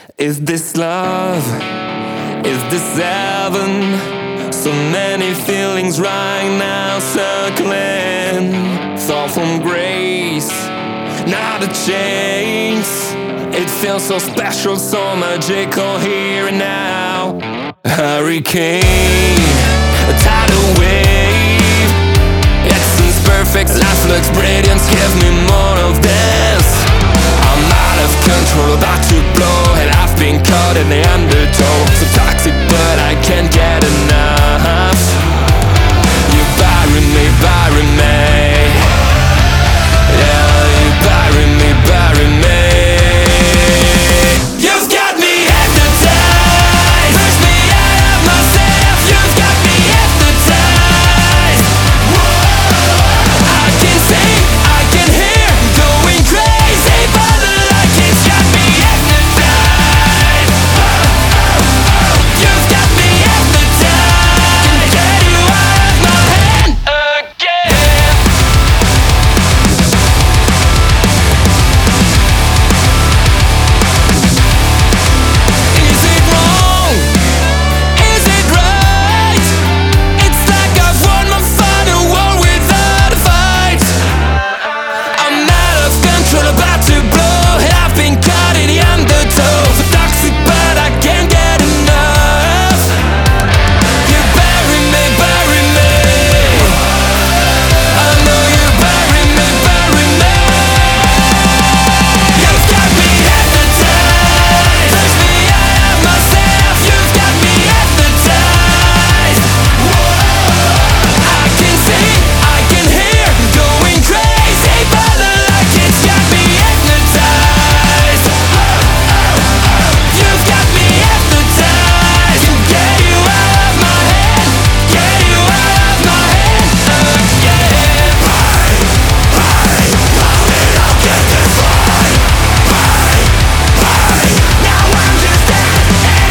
Is this love? Is this heaven? So many feelings right now circling. Fall from grace, not a chase. It feels so special, so magical here and now. A hurricane, a tidal wave. Essence perfect, life looks brilliant. Give me more of this. I'm out of control, about to blow, and I've been caught in the undertow. So toxic, but I can't get enough. You bury me, bury me. Yeah, you bury me, bury me. You've got me hypnotized. Push me out of myself. You've got me hypnotized. Whoa. I can see, I can hear, going crazy, but the light has got me hypnotized. You've got me hypnotized. Can get you out of my hand again. Is it wrong? Is it right? It's like I've won my final war without a fight. I'm out of control, about to blow, and I've been caught in the undertow. So toxic, but I can't get enough. You bury me, bury me. I know you bury me, bury me. You've got me hypnotized. Push me out of myself. You've got me hypnotized. Whoa. I can see, I can hear, going crazy, but the light has got me hypnotized. You've got me hypnotized. Can get you out of my head, get you out of my head again. I'll get this right. Now I'm just dead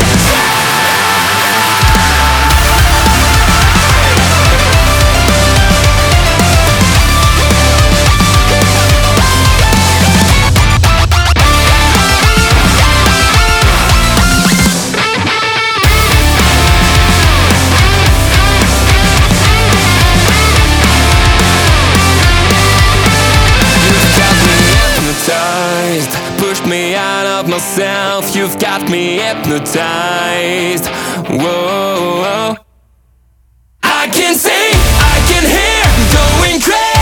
You've got me hypnotized. Pushed me out of myself. You've got me hypnotized. Whoa. I can see, I can hear, going crazy.